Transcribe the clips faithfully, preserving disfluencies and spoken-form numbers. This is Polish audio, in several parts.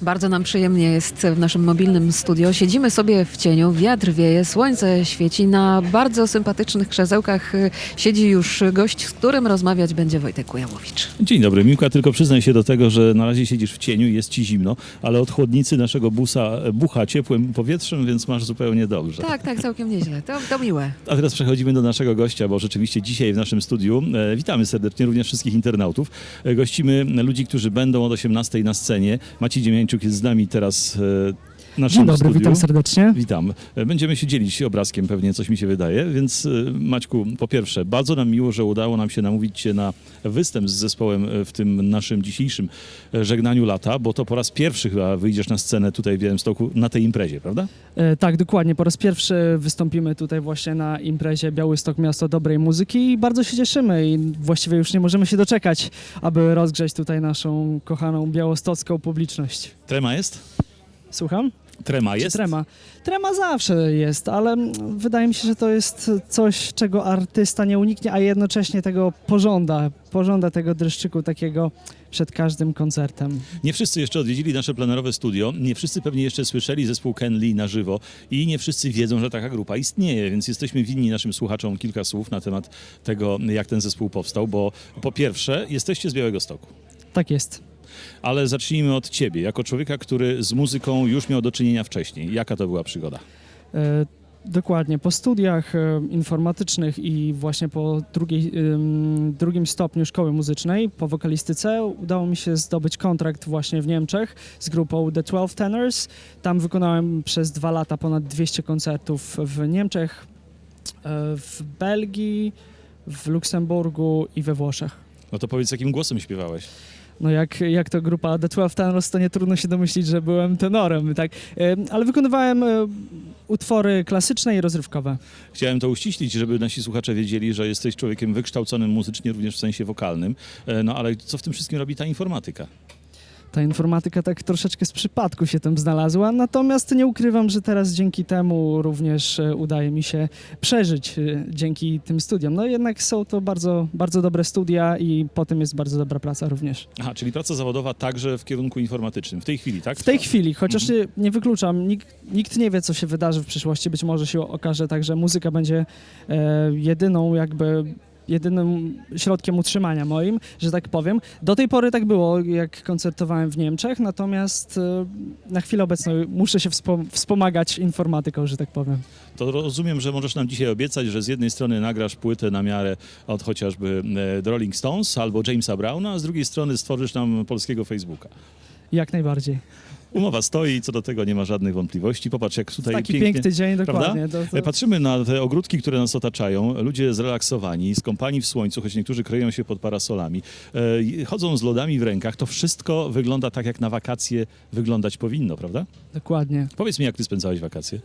Bardzo nam przyjemnie jest w naszym mobilnym studio. Siedzimy sobie w cieniu, wiatr wieje, słońce świeci. Na bardzo sympatycznych krzesełkach siedzi już gość, z którym rozmawiać będzie Wojtek Kujawowicz. Dzień dobry, Miłka, tylko przyznaj się do tego, że na razie siedzisz w cieniu, jest ci zimno, ale od chłodnicy naszego busa bucha ciepłym powietrzem, więc masz zupełnie dobrze. Tak, tak, całkiem nieźle. To, to miłe. A teraz przechodzimy do naszego gościa, bo rzeczywiście dzisiaj w naszym studiu e, witamy serdecznie również wszystkich internautów. E, gościmy ludzi, którzy będą od osiemnastej na scenie. Maciej Dziemiańczuk jest z nami teraz e, w naszym Dzień dobry, studiu. witam serdecznie. Witam. E, Będziemy się dzielić obrazkiem, pewnie coś mi się wydaje, więc e, Maćku, po pierwsze, bardzo nam miło, że udało nam się namówić Cię na występ z zespołem w tym naszym dzisiejszym e, żegnaniu lata, bo to po raz pierwszy chyba wyjdziesz na scenę tutaj w Białymstoku na tej imprezie, prawda? E, tak, dokładnie. Po raz pierwszy wystąpimy tutaj właśnie na imprezie Białystok Miasto Dobrej Muzyki i bardzo się cieszymy i właściwie już nie możemy się doczekać, aby rozgrzać tutaj naszą kochaną białostocką publiczność. Trema jest? Słucham? Trema Czy jest? trema? Trema zawsze jest, ale mm, wydaje mi się, że to jest coś, czego artysta nie uniknie, a jednocześnie tego pożąda. Pożąda tego dreszczyku takiego przed każdym koncertem. Nie wszyscy jeszcze odwiedzili nasze plenerowe studio, nie wszyscy pewnie jeszcze słyszeli zespół Ken Lee na żywo i nie wszyscy wiedzą, że taka grupa istnieje, więc jesteśmy winni naszym słuchaczom kilka słów na temat tego, jak ten zespół powstał, bo po pierwsze, jesteście z Białegostoku. Tak jest. Ale zacznijmy od ciebie, jako człowieka, który z muzyką już miał do czynienia wcześniej. Jaka to była przygoda? E, Dokładnie. Po studiach e, informatycznych i właśnie po drugiej, ym, drugim stopniu szkoły muzycznej, po wokalistyce, udało mi się zdobyć kontrakt właśnie w Niemczech z grupą The Twelve Tenors. Tam wykonałem przez dwa lata ponad dwieście koncertów w Niemczech, e, w Belgii, w Luksemburgu i we Włoszech. No to powiedz, jakim głosem śpiewałeś? No jak, jak to grupa The Twelve Tenors, to nie trudno się domyślić, że byłem tenorem, tak? E, Ale wykonywałem e, utwory klasyczne i rozrywkowe. Chciałem to uściślić, żeby nasi słuchacze wiedzieli, że jesteś człowiekiem wykształconym muzycznie, również w sensie wokalnym. E, No ale co w tym wszystkim robi ta informatyka? Ta informatyka tak troszeczkę z przypadku się tam znalazła, natomiast nie ukrywam, że teraz dzięki temu również e, udaje mi się przeżyć e, dzięki tym studiom. No jednak są to bardzo, bardzo dobre studia i potem jest bardzo dobra praca również. Aha, czyli praca zawodowa także w kierunku informatycznym. W tej chwili, tak? W tej chwili, chociaż nie, nie wykluczam, nikt, nikt nie wie, co się wydarzy w przyszłości, być może się okaże tak, że muzyka będzie e, jedyną jakby jedynym środkiem utrzymania moim, że tak powiem. Do tej pory tak było, jak koncertowałem w Niemczech, natomiast e, na chwilę obecną muszę się wspom- wspomagać informatyką, że tak powiem. To rozumiem, że możesz nam dzisiaj obiecać, że z jednej strony nagrasz płytę na miarę od chociażby e, The Rolling Stones albo Jamesa Browna, a z drugiej strony stworzysz nam polskiego Facebooka. Jak najbardziej. Umowa stoi, co do tego nie ma żadnych wątpliwości. Popatrz, jak tutaj Taki pięknie... piękny dzień, Prawda? dokładnie. To, to... Patrzymy na te ogródki, które nas otaczają. Ludzie zrelaksowani, skąpani w słońcu, choć niektórzy kryją się pod parasolami. E, chodzą z lodami w rękach. To wszystko wygląda tak, jak na wakacje wyglądać powinno, prawda? Dokładnie. Powiedz mi, jak ty spędzałeś wakacje?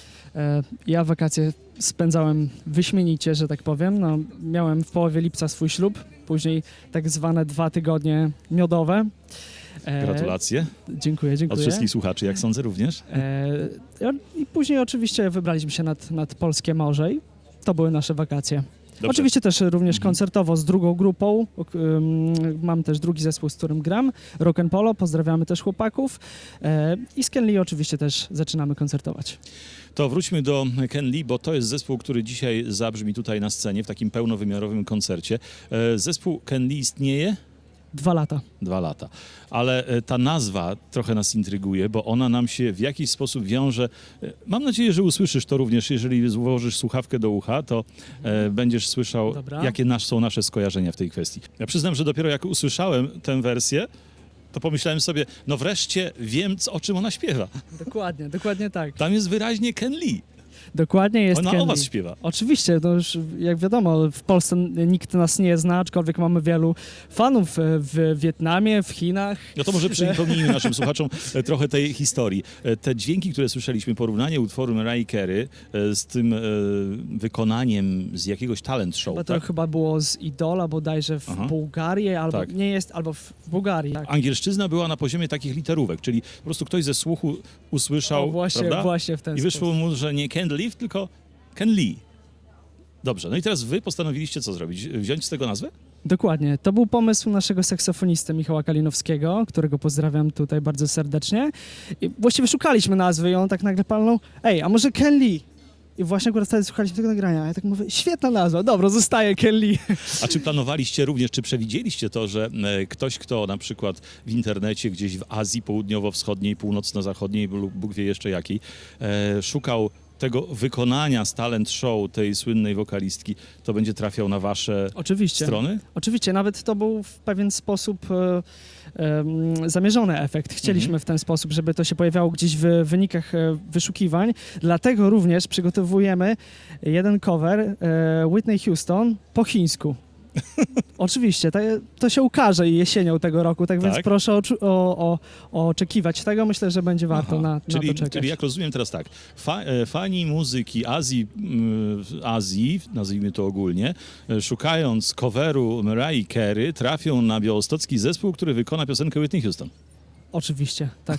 E, ja wakacje spędzałem wyśmienicie, że tak powiem. No, miałem w połowie lipca swój ślub, później tak zwane dwa tygodnie miodowe. E, Gratulacje Dziękuję, dziękuję. od wszystkich słuchaczy, jak sądzę również. E, I później oczywiście wybraliśmy się nad, nad Polskie Morze i to były nasze wakacje. Dobrze. Oczywiście też również Mhm. koncertowo z drugą grupą. Um, mam też drugi zespół, z którym gram, Rock and Polo, pozdrawiamy też chłopaków. E, I z Ken Lee oczywiście też zaczynamy koncertować. To wróćmy do Ken Lee, bo to jest zespół, który dzisiaj zabrzmi tutaj na scenie w takim pełnowymiarowym koncercie. E, zespół Ken Lee istnieje Dwa lata. dwa lata, ale e, ta nazwa trochę nas intryguje, bo ona nam się w jakiś sposób wiąże. E, Mam nadzieję, że usłyszysz to również, jeżeli złożysz słuchawkę do ucha, to e, będziesz słyszał, Dobra. jakie nasz, są nasze skojarzenia w tej kwestii. Ja przyznam, że dopiero jak usłyszałem tę wersję, to pomyślałem sobie, no wreszcie wiem, co, o czym ona śpiewa. Dokładnie, dokładnie tak. Tam jest wyraźnie Ken Lee. Dokładnie jest Ona Ken o was Lee. śpiewa. Oczywiście, to już jak wiadomo, w Polsce nikt nas nie zna, aczkolwiek mamy wielu fanów w Wietnamie, w Chinach. No to może przypomnijmy naszym słuchaczom e, trochę tej historii. E, Te dźwięki, które słyszeliśmy, porównanie utworu Mariah Carey e, z tym e, wykonaniem z jakiegoś talent show, Chyba to tak? chyba było z Idola bodajże w Aha. Bułgarii, albo Tak. nie jest, albo w Bułgarii. Tak. Angielszczyzna była na poziomie takich literówek, czyli po prostu ktoś ze słuchu usłyszał, O, właśnie, prawda? właśnie w ten I wyszło sposób. mu, że nie Ken Lee, tylko Ken Lee. Dobrze, no i teraz wy postanowiliście co zrobić? Wziąć z tego nazwę? Dokładnie. To był pomysł naszego saksofonisty Michała Kalinowskiego, którego pozdrawiam tutaj bardzo serdecznie. I właściwie szukaliśmy nazwy i on tak nagle palnął, ej, a może Ken Lee? I właśnie akurat wtedy słuchaliśmy tego nagrania. A ja tak mówię, świetna nazwa, dobra, zostaje Ken Lee. A czy planowaliście również, czy przewidzieliście to, że e, ktoś, kto na przykład w internecie gdzieś w Azji Południowo-Wschodniej, Północno-Zachodniej lub Bóg wie jeszcze jakiej, e, szukał tego wykonania z talent show tej słynnej wokalistki, to będzie trafiał na wasze Oczywiście. strony? Oczywiście, nawet to był w pewien sposób e, e, zamierzony efekt. Chcieliśmy Mhm. w ten sposób, żeby to się pojawiało gdzieś w wynikach e, wyszukiwań. Dlatego również przygotowujemy jeden cover e, Whitney Houston po chińsku. Oczywiście, to, to się ukaże jesienią tego roku, tak, więc Tak? proszę oczu- o, o, o oczekiwać tego. Myślę, że będzie warto Aha, na, na czyli, to czekać. czyli jak rozumiem teraz tak, fa, e, fani muzyki Azji, mm, w Azji, nazwijmy to ogólnie, e, szukając coveru Mariah Carey, trafią na białostocki zespół, który wykona piosenkę Whitney Houston. Oczywiście, tak.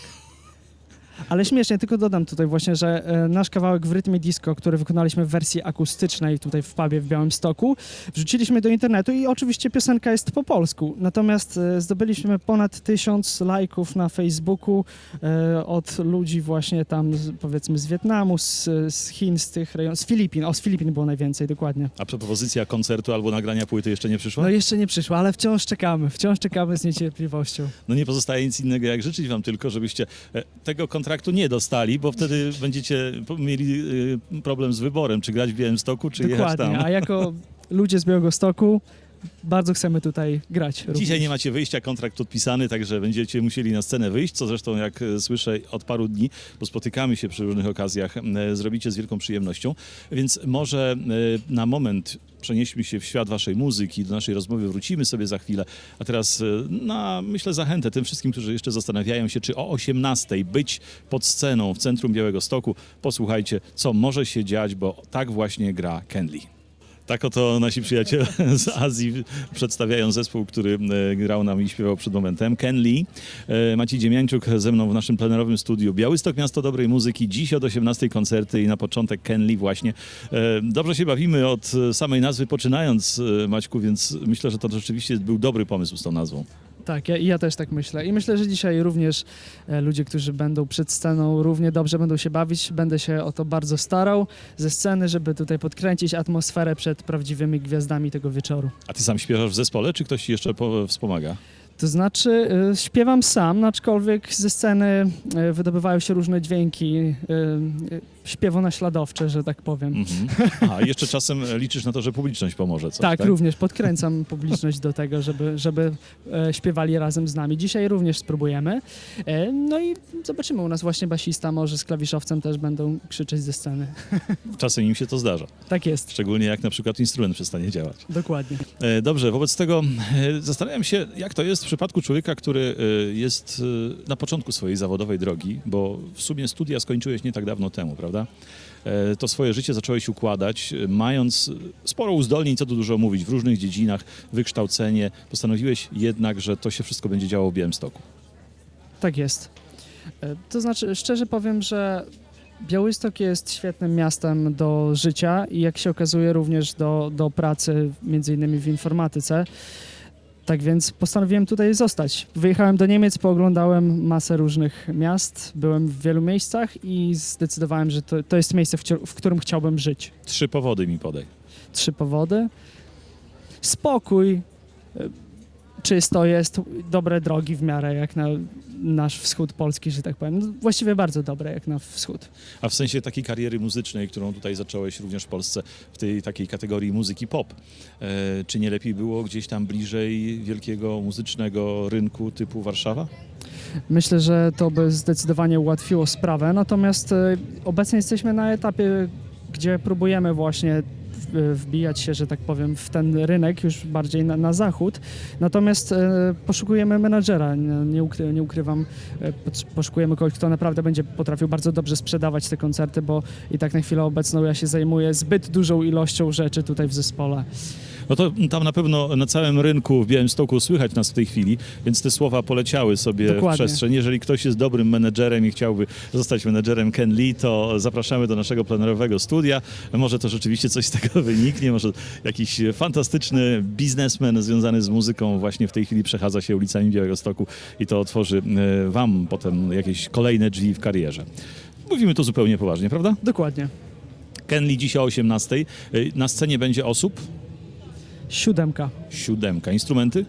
Ale śmiesznie, tylko dodam tutaj właśnie, że e, nasz kawałek w rytmie disco, który wykonaliśmy w wersji akustycznej tutaj w pubie w Białymstoku, wrzuciliśmy do internetu i oczywiście piosenka jest po polsku. Natomiast e, zdobyliśmy ponad tysiąc lajków na Facebooku e, od ludzi właśnie tam z, powiedzmy z Wietnamu, z, z Chin, z tych rejonów, z Filipin. O, z Filipin było najwięcej, dokładnie. A propozycja koncertu albo nagrania płyty jeszcze nie przyszła? No jeszcze nie przyszło, ale wciąż czekamy, wciąż czekamy z niecierpliwością. No nie pozostaje nic innego, jak życzyć wam tylko, żebyście e, tego kontraktu nie dostali, bo wtedy będziecie po- mieli e, problem z wyborem, czy grać w Białymstoku, czy jechać Dokładnie, tam. a jako ludzie z Białegostoku bardzo chcemy tutaj grać. Dzisiaj również. nie macie wyjścia, kontrakt podpisany, także będziecie musieli na scenę wyjść, co zresztą, jak e, słyszę, od paru dni, bo spotykamy się przy różnych okazjach, e, zrobicie z wielką przyjemnością. Więc może e, na moment przenieśmy się w świat waszej muzyki, do naszej rozmowy wrócimy sobie za chwilę. A teraz, e, na, myślę, zachętę tym wszystkim, którzy jeszcze zastanawiają się, czy o osiemnastej być pod sceną w centrum Białegostoku. Posłuchajcie, co może się dziać, bo tak właśnie gra Ken Lee. Tak oto nasi przyjaciele z Azji przedstawiają zespół, który e, grał nam i śpiewał przed momentem. Ken Lee, e, Maciej Dziemiańczuk ze mną w naszym plenerowym studiu. Białystok, miasto dobrej muzyki. Dziś od osiemnastej koncerty i na początek Ken Lee właśnie. E, dobrze się bawimy od samej nazwy poczynając, e, Maćku, więc myślę, że to rzeczywiście był dobry pomysł z tą nazwą. Tak, ja, ja też tak myślę. I myślę, że dzisiaj również e, ludzie, którzy będą przed sceną, równie dobrze będą się bawić. Będę się o to bardzo starał ze sceny, żeby tutaj podkręcić atmosferę przed prawdziwymi gwiazdami tego wieczoru. A ty sam śpiewasz w zespole, czy ktoś ci jeszcze po, wspomaga? To znaczy, e, śpiewam sam, aczkolwiek ze sceny e, wydobywają się różne dźwięki e, e, śpiewonaśladowcze, że tak powiem. Mhm. A jeszcze czasem liczysz na to, że publiczność pomoże, coś, Tak, tak? również podkręcam publiczność do tego, żeby, żeby e, śpiewali razem z nami. Dzisiaj również spróbujemy. E, no i zobaczymy, u nas właśnie basista, może z klawiszowcem też będą krzyczeć ze sceny. Czasem im się to zdarza. Tak jest, Szczególnie jak na przykład instrument przestanie działać. dokładnie. E, Dobrze, wobec tego e, zastanawiam się, jak to jest w przypadku człowieka, który e, jest e, na początku swojej zawodowej drogi, bo w sumie studia skończyłeś nie tak dawno temu, prawda? E, To swoje życie zacząłeś układać, e, mając sporo uzdolnień, co tu dużo mówić, w różnych dziedzinach, wykształcenie. Postanowiłeś jednak, że to się wszystko będzie działo w Białymstoku. Tak jest. E, To znaczy, szczerze powiem, że Białystok jest świetnym miastem do życia i jak się okazuje również do, do pracy, między innymi w informatyce. Tak więc postanowiłem tutaj zostać. Wyjechałem do Niemiec, pooglądałem masę różnych miast, byłem w wielu miejscach i zdecydowałem, że to, to jest miejsce, w, cio- w którym chciałbym żyć. Trzy powody mi podaj. Trzy powody. Spokój, y, czysto jest, dobre drogi w miarę jak na nasz wschód Polski, że tak powiem. No, właściwie bardzo dobre jak na wschód. A w sensie takiej kariery muzycznej, którą tutaj zacząłeś również w Polsce, w tej takiej kategorii muzyki pop, e, czy nie lepiej było gdzieś tam bliżej wielkiego muzycznego rynku typu Warszawa? Myślę, że to by zdecydowanie ułatwiło sprawę, natomiast e, obecnie jesteśmy na etapie, gdzie próbujemy właśnie w- wbijać się, że tak powiem, w ten rynek już bardziej na, na zachód, natomiast e, poszukujemy menadżera, nie, nie, ukry, nie ukrywam, e, pot- poszukujemy kogoś, kto naprawdę będzie potrafił bardzo dobrze sprzedawać te koncerty, bo i tak na chwilę obecną ja się zajmuję zbyt dużą ilością rzeczy tutaj w zespole. No to tam na pewno na całym rynku w Białymstoku słychać nas w tej chwili, więc te słowa poleciały sobie Dokładnie. w przestrzeń. Jeżeli ktoś jest dobrym menedżerem i chciałby zostać menedżerem Ken Lee, to zapraszamy do naszego plenerowego studia. Może to rzeczywiście coś z tego wyniknie. Może jakiś fantastyczny biznesmen związany z muzyką właśnie w tej chwili przechadza się ulicami Białegostoku i to otworzy e, wam potem jakieś kolejne drzwi w karierze. Mówimy to zupełnie poważnie, prawda? Dokładnie. Ken Lee dzisiaj o osiemnastej. E, Na scenie będzie osób? Siódemka. Siódemka. Instrumenty?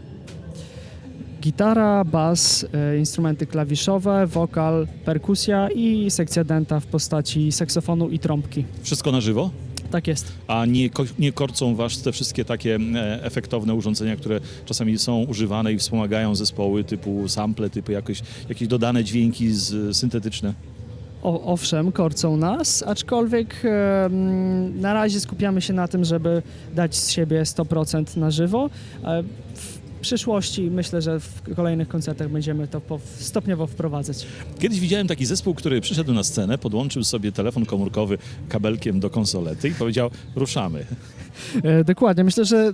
Gitara, bas, e, instrumenty klawiszowe, wokal, perkusja i sekcja dęta w postaci saksofonu i trąbki. Wszystko na żywo? Tak jest. A nie, ko- nie korcą was te wszystkie takie e, efektowne urządzenia, które czasami są używane i wspomagają zespoły typu sample, typu jakoś, jakieś dodane dźwięki z, syntetyczne? O, owszem, korcą nas, aczkolwiek e, mm, na razie skupiamy się na tym, żeby dać z siebie sto procent na żywo. E, w przyszłości myślę, że w kolejnych koncertach będziemy to po, stopniowo wprowadzać. Kiedyś widziałem taki zespół, który przyszedł na scenę, podłączył sobie telefon komórkowy kabelkiem do konsolety i powiedział: ruszamy. E, dokładnie, myślę, że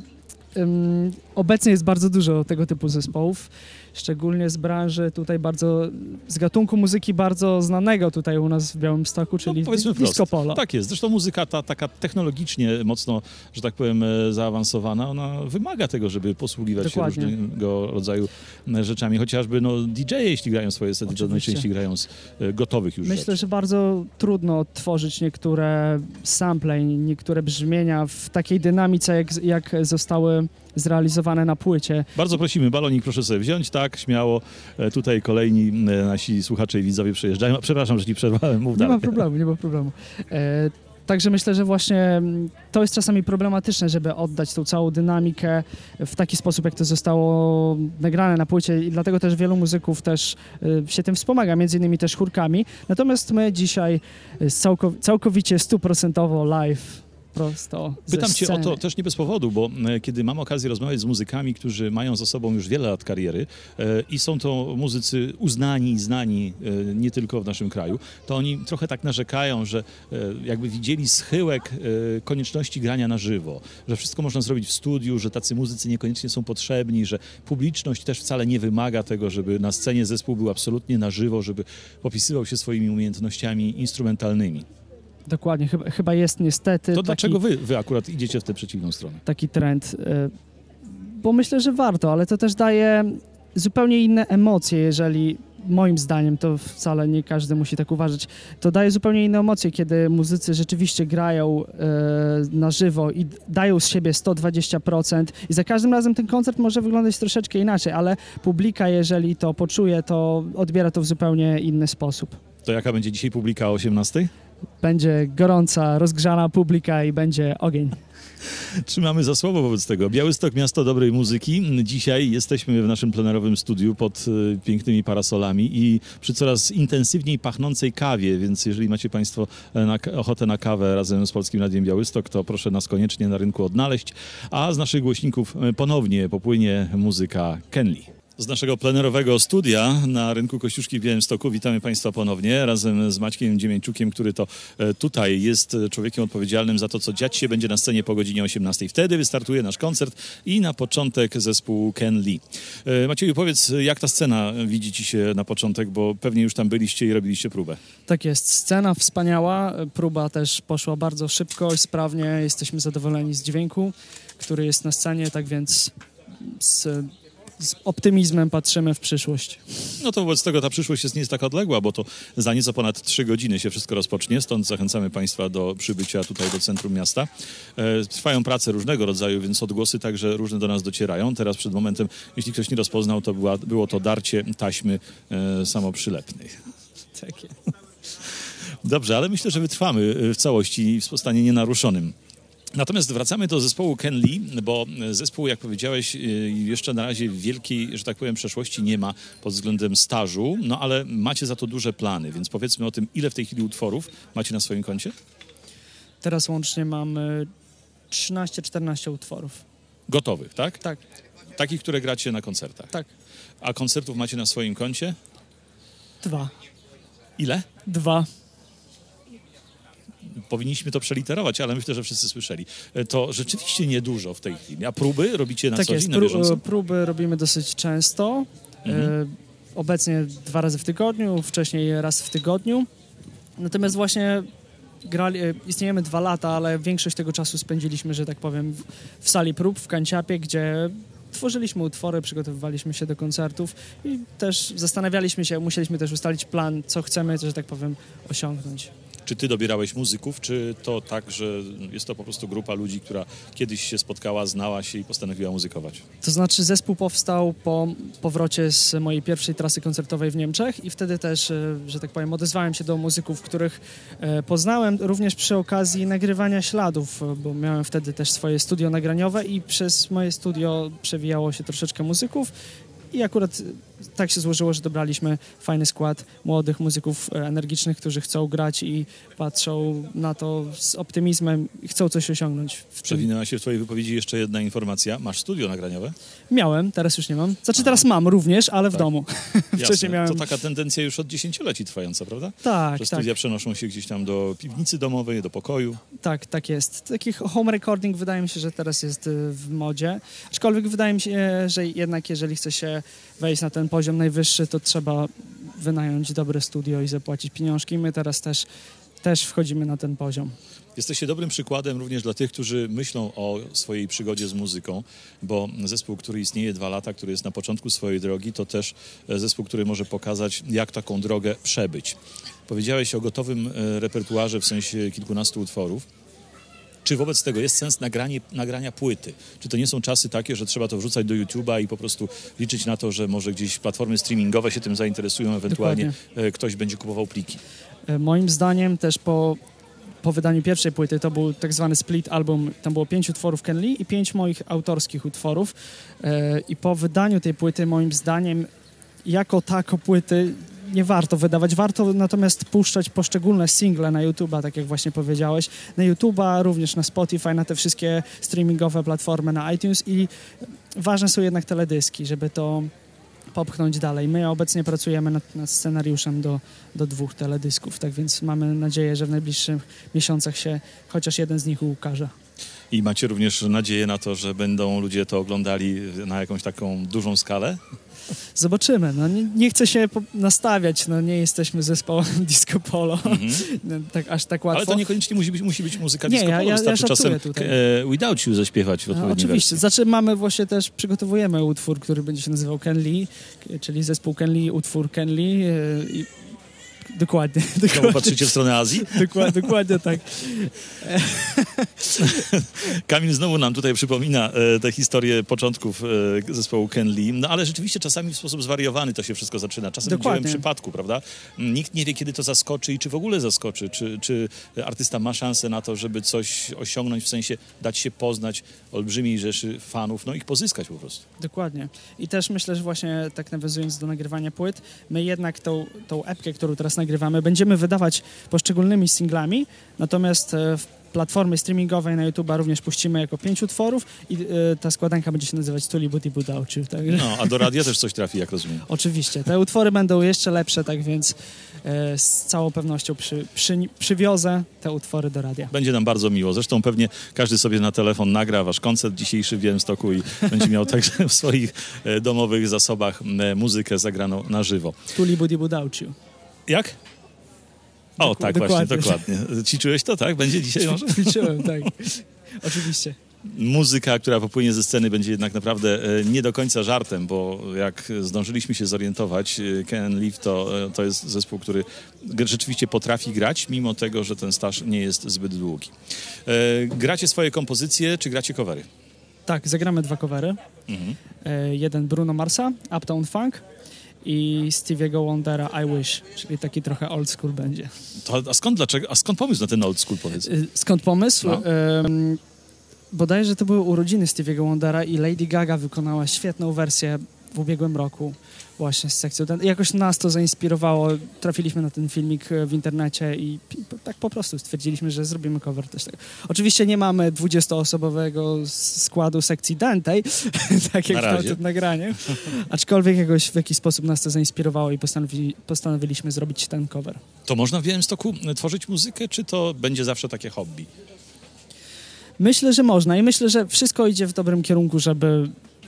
em, obecnie jest bardzo dużo tego typu zespołów, szczególnie z branży tutaj bardzo, z gatunku muzyki bardzo znanego tutaj u nas w Białymstoku, czyli No, powiedzmy wprost. disco polo. Tak jest. Zresztą muzyka ta taka technologicznie mocno, że tak powiem, e, zaawansowana, ona wymaga tego, żeby posługiwać Dokładnie. się różnego rodzaju e, rzeczami. Chociażby no, D J e, jeśli grają swoje sety, to Oczywiście. najczęściej grają z e, gotowych już Myślę, rzeczy. że bardzo trudno odtworzyć niektóre sample, i niektóre brzmienia w takiej dynamice, jak, jak zostały zrealizowane na płycie. Bardzo prosimy, balonik proszę sobie wziąć, tak, śmiało. E, Tutaj kolejni e, nasi słuchacze i widzowie przejeżdżają. Przepraszam, że ci przerwałem, mów Nie dalej. ma problemu, nie ma problemu. E, Także myślę, że właśnie mm, to jest czasami problematyczne, żeby oddać tą całą dynamikę w taki sposób, jak to zostało nagrane na płycie i dlatego też wielu muzyków też y, się tym wspomaga, między innymi też chórkami. Natomiast my dzisiaj y, całkow- całkowicie stuprocentowo live prosto ze Pytam cię o sceny. to też nie bez powodu, bo e, kiedy mam okazję rozmawiać z muzykami, którzy mają za sobą już wiele lat kariery e, i są to muzycy uznani i znani e, nie tylko w naszym kraju, to oni trochę tak narzekają, że e, jakby widzieli schyłek e, konieczności grania na żywo, że wszystko można zrobić w studiu, że tacy muzycy niekoniecznie są potrzebni, że publiczność też wcale nie wymaga tego, żeby na scenie zespół był absolutnie na żywo, żeby popisywał się swoimi umiejętnościami instrumentalnymi. Dokładnie, chyba, chyba jest niestety To taki, dlaczego wy, wy akurat idziecie w tę przeciwną stronę? taki trend, y, bo myślę, że warto, ale to też daje zupełnie inne emocje, jeżeli moim zdaniem, to wcale nie każdy musi tak uważać, to daje zupełnie inne emocje, kiedy muzycy rzeczywiście grają e, na żywo i dają z siebie sto dwadzieścia procent i za każdym razem ten koncert może wyglądać troszeczkę inaczej, ale publika, jeżeli to poczuje, to odbiera to w zupełnie inny sposób. To jaka będzie dzisiaj publika o osiemnastej? Będzie gorąca, rozgrzana publika i będzie ogień. Trzymamy za słowo wobec tego. Białystok, miasto dobrej muzyki. Dzisiaj jesteśmy w naszym plenerowym studiu pod y, pięknymi parasolami i przy coraz intensywniej pachnącej kawie, więc jeżeli macie Państwo na, ochotę na kawę razem z Polskim Radiem Białystok, to proszę nas koniecznie na rynku odnaleźć. A z naszych głośników ponownie popłynie muzyka Ken Lee. Z naszego plenerowego studia na rynku Kościuszki w Białymstoku witamy Państwa ponownie razem z Maćkiem Dziemięciukiem, który to e, tutaj jest człowiekiem odpowiedzialnym za to, co dziać się będzie na scenie po godzinie osiemnastej. Wtedy wystartuje nasz koncert i na początek zespół Ken Lee. E, Macieju, powiedz, jak ta scena widzi Ci się na początek, bo pewnie już tam byliście i robiliście próbę. Tak jest, scena wspaniała, próba też poszła bardzo szybko i sprawnie, jesteśmy zadowoleni z dźwięku, który jest na scenie, tak więc z, z optymizmem patrzymy w przyszłość. No to wobec tego ta przyszłość jest nie jest tak odległa, bo to za nieco ponad trzy godziny się wszystko rozpocznie, stąd zachęcamy Państwa do przybycia tutaj do centrum miasta. E, trwają prace różnego rodzaju, więc odgłosy także różne do nas docierają. Teraz przed momentem, jeśli ktoś nie rozpoznał, to była, było to darcie taśmy e, samoprzylepnej. Takie. Dobrze, ale myślę, że wytrwamy w całości w stanie nienaruszonym. Natomiast wracamy do zespołu Ken Lee, bo zespół, jak powiedziałeś, jeszcze na razie wielkiej, że tak powiem, przeszłości nie ma pod względem stażu, no ale macie za to duże plany, więc powiedzmy o tym, ile w tej chwili utworów macie na swoim koncie? Teraz łącznie mamy trzynaście czternaście utworów. Gotowych, tak? Tak, Takich, które gracie na koncertach. tak. A koncertów macie na swoim koncie? Dwa. Ile? Dwa. Powinniśmy to przeliterować, ale myślę, że wszyscy słyszeli. To rzeczywiście niedużo w tej chwili. A próby robicie na Tak co jest, dzień, na Pró- bieżąco? próby robimy dosyć często. Mhm. E, obecnie dwa razy w tygodniu, wcześniej raz w tygodniu. Natomiast właśnie grali, e, istniejemy dwa lata, ale większość tego czasu spędziliśmy, że tak powiem, w, w sali prób w Kanciapie, gdzie tworzyliśmy utwory, przygotowywaliśmy się do koncertów i też zastanawialiśmy się, musieliśmy też ustalić plan, co chcemy, że tak powiem, osiągnąć. Czy ty dobierałeś muzyków, czy to tak, że jest to po prostu grupa ludzi, która kiedyś się spotkała, znała się i postanowiła muzykować? To znaczy zespół powstał po powrocie z mojej pierwszej trasy koncertowej w Niemczech i wtedy też, e, że tak powiem, odezwałem się do muzyków, których e, poznałem, również przy okazji nagrywania śladów, e, bo miałem wtedy też swoje studio nagraniowe i przez moje studio przewijało się troszeczkę muzyków i akurat tak się złożyło, że dobraliśmy fajny skład młodych muzyków e, energicznych, którzy chcą grać i patrzą na to z optymizmem i chcą coś osiągnąć. W tym. Przewinęła się w twojej wypowiedzi jeszcze jedna informacja. Masz studio nagraniowe? Miałem, teraz już nie mam. Znaczy teraz mam również, ale w Tak. domu. Jasne. Wcześniej miałem... To taka tendencja już od dziesięcioleci trwająca, prawda? Tak, Że tak, studia przenoszą się gdzieś tam do piwnicy domowej, do pokoju. tak, tak jest. Taki home recording wydaje mi się, że teraz jest y, w modzie. Aczkolwiek wydaje mi się, że jednak jeżeli chce się wejść na ten poziom najwyższy, to trzeba wynająć dobre studio i zapłacić pieniążki. My teraz też, też wchodzimy na ten poziom. Jesteście dobrym przykładem również dla tych, którzy myślą o swojej przygodzie z muzyką, bo zespół, który istnieje dwa lata, który jest na początku swojej drogi, to też zespół, który może pokazać, jak taką drogę przebyć. Powiedziałeś o gotowym e, repertuarze w sensie kilkunastu utworów. Czy wobec tego jest sens nagranie, nagrania płyty? Czy to nie są czasy takie, że trzeba to wrzucać do YouTube'a i po prostu liczyć na to, że może gdzieś platformy streamingowe się tym zainteresują, ewentualnie e, ktoś będzie kupował pliki? E, Moim zdaniem też po, po wydaniu pierwszej płyty to był tak zwany split album, tam było pięć utworów Ken Lee i pięć moich autorskich utworów e, i po wydaniu tej płyty moim zdaniem jako tako płyty nie warto wydawać, warto natomiast puszczać poszczególne single na YouTube'a, tak jak właśnie powiedziałeś, na YouTube'a, również na Spotify, na te wszystkie streamingowe platformy, na iTunes i ważne są jednak teledyski, żeby to popchnąć dalej. My obecnie pracujemy nad, nad scenariuszem do, do dwóch teledysków, tak więc mamy nadzieję, że w najbliższych miesiącach się chociaż jeden z nich ukaże. I macie również nadzieję na to, że będą ludzie to oglądali na jakąś taką dużą skalę? Zobaczymy. No, nie, nie chcę się po- nastawiać, no, nie jesteśmy zespołem disco polo, no, tak, aż tak łatwo. Ale to niekoniecznie musi być, musi być muzyka Nie, disco ja- polo. ja- ja Wystarczy żartuję czasem tutaj. e, Without You zaśpiewać w No, odpowiedniej oczywiście. wersji. Znaczy mamy właśnie też, przygotowujemy utwór, który będzie się nazywał Ken Lee, k- czyli zespół Ken Lee, utwór Ken Lee e, i dokładnie. Znowu dokładnie, patrzycie w stronę Azji? dokładnie, dokładnie tak. Kamil znowu nam tutaj przypomina e, tę historię początków e, zespołu Ken Lee, no ale rzeczywiście czasami w sposób zwariowany to się wszystko zaczyna. Czasem Dokładnie. w przypadku, prawda? Nikt nie wie, kiedy to zaskoczy i czy w ogóle zaskoczy, czy, czy artysta ma szansę na to, żeby coś osiągnąć, w sensie dać się poznać olbrzymiej rzeszy fanów, no ich pozyskać po prostu. Dokładnie. I też myślę, że właśnie tak nawiązując do nagrywania płyt, my jednak tą, tą epkę, którą teraz nagrywamy, będziemy wydawać poszczególnymi singlami, natomiast e, w platformy streamingowej na YouTube'a również puścimy jako pięć utworów i e, ta składanka będzie się nazywać Tuli Buti Budauciu. Także No, a do radia też coś trafi, jak rozumiem. oczywiście. Te utwory będą jeszcze lepsze, tak więc e, z całą pewnością przy, przy, przywiozę te utwory do radia. Będzie nam bardzo miło. Zresztą pewnie każdy sobie na telefon nagra wasz koncert dzisiejszy w Białymstoku i będzie miał także w swoich e, domowych zasobach e, muzykę zagraną na żywo. Tuli Buti Budauciu. Jak? O, Doku- tak, dokładnie. właśnie, dokładnie. Ćwiczyłeś to, tak? Będzie dzisiaj może? Ćwiczyłem, tak. Oczywiście. Muzyka, która popłynie ze sceny, będzie jednak naprawdę e, nie do końca żartem, bo jak zdążyliśmy się zorientować, e, Ken Lee to, e, to jest zespół, który g- rzeczywiście potrafi grać, mimo tego, że ten staż nie jest zbyt długi. E, gracie swoje kompozycje, czy gracie covery? Tak, zagramy dwa covery. Mhm. E, jeden Bruno Marsa, Uptown Funk i Stevie'ego Wondera I Wish, czyli taki trochę old school będzie. To, a skąd, dlaczego, a skąd pomysł na ten old school, powiedz? E, skąd pomysł? No. Em, bodajże to były urodziny Stevie'ego Wondera i Lady Gaga wykonała świetną wersję w ubiegłym roku właśnie z sekcją. Ten, jakoś nas to zainspirowało, trafiliśmy na ten filmik e, w internecie i, i tak po prostu stwierdziliśmy, że zrobimy cover też. Tak. Oczywiście nie mamy dwudziestoosobowego s- składu sekcji dętej, tak jak Na w razie. tamtym nagraniu, aczkolwiek jakoś w jakiś sposób nas to zainspirowało i postanowi, postanowiliśmy zrobić ten cover. To można w Białymstoku tworzyć muzykę, czy to będzie zawsze takie hobby? Myślę, że można i myślę, że wszystko idzie w dobrym kierunku, żeby,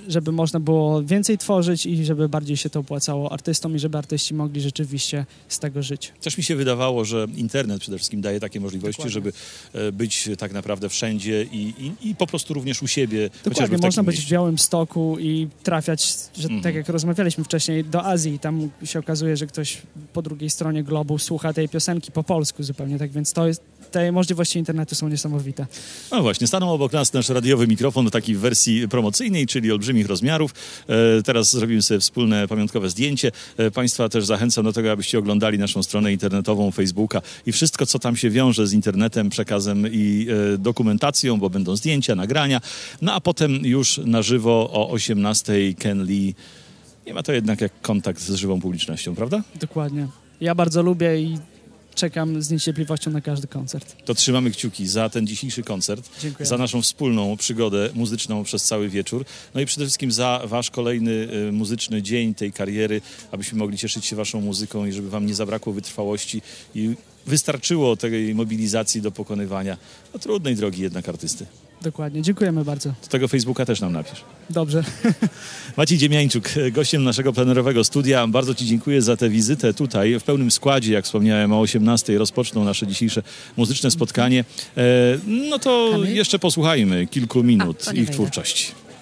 żeby można było więcej tworzyć i żeby bardziej się to opłacało artystom i żeby artyści mogli rzeczywiście z tego żyć. Też mi się wydawało, że internet przede wszystkim daje takie możliwości, Dokładnie. żeby e, być tak naprawdę wszędzie i, i, i po prostu również u siebie. chociażby Dokładnie, w można takim być w mieście. Białymstoku i trafiać, że, Mhm. tak jak rozmawialiśmy wcześniej, do Azji. Tam się okazuje, że ktoś po drugiej stronie globu słucha tej piosenki po polsku zupełnie, tak więc to jest, te możliwości internetu są niesamowite. No właśnie, stanął obok nas nasz radiowy mikrofon taki w wersji promocyjnej, czyli olbrzymich rozmiarów. E, teraz zrobimy sobie wspólne pamiątkowe zdjęcie. E, Państwa też zachęcam do tego, abyście oglądali naszą stronę internetową, Facebooka i wszystko, co tam się wiąże z internetem, przekazem i e, dokumentacją, bo będą zdjęcia, nagrania. No a potem już na żywo o osiemnastej Ken Lee. Nie ma to jednak jak kontakt z żywą publicznością, prawda? Dokładnie. Ja bardzo lubię i czekam z niecierpliwością na każdy koncert. To trzymamy kciuki za ten dzisiejszy koncert, Dziękuję. za naszą wspólną przygodę muzyczną przez cały wieczór, no i przede wszystkim za wasz kolejny y, muzyczny dzień tej kariery, abyśmy mogli cieszyć się waszą muzyką i żeby wam nie zabrakło wytrwałości i wystarczyło tej mobilizacji do pokonywania no, trudnej drogi jednak artysty. Dokładnie. Dziękujemy bardzo. Do tego Facebooka też nam napisz. Dobrze. Maciej Dziemiańczuk, gościem naszego plenerowego studia. Bardzo ci dziękuję za tę wizytę tutaj w pełnym składzie. Jak wspomniałem, o osiemnastej rozpoczną nasze dzisiejsze muzyczne spotkanie. E, no to Kamil? jeszcze posłuchajmy kilku minut A, to nie ich wejdę. twórczości.